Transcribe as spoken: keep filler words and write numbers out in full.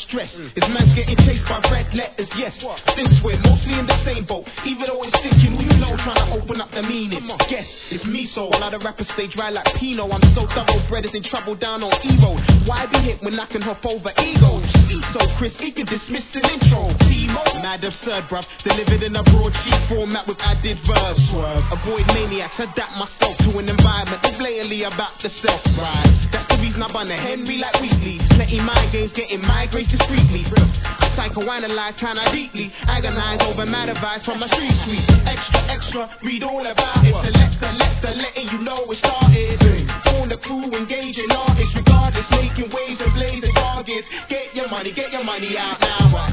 stress. Is man's getting chased by red letters, yes. Thinks we're mostly in the same boat, even though it's thinking we know, trying to open up the meaning. Guess it's me, so a lot of rappers stay dry like Pino. I'm so thoroughbred, is in trouble down on E-road. Why be hit when I can hop over egos? So Chris, he can dismiss an intro. T-Mo, mad absurd, bruv. Delivered in a broadsheet format with added verbs. Avoid maniacs, adapt myself to an environment that's blatantly about the self. Right, that's the reason I bun a Henry like Weekly. Letting mind games, getting migraines discreetly. I psychoanalyze, kinda deeply. Agonize over mad advice from my street sweet. Extra, extra, read all about it. Select, select, letting you know it started. On the crew, engaging artists, regardless, making waves and blazing targets. Get your money, get your money out now.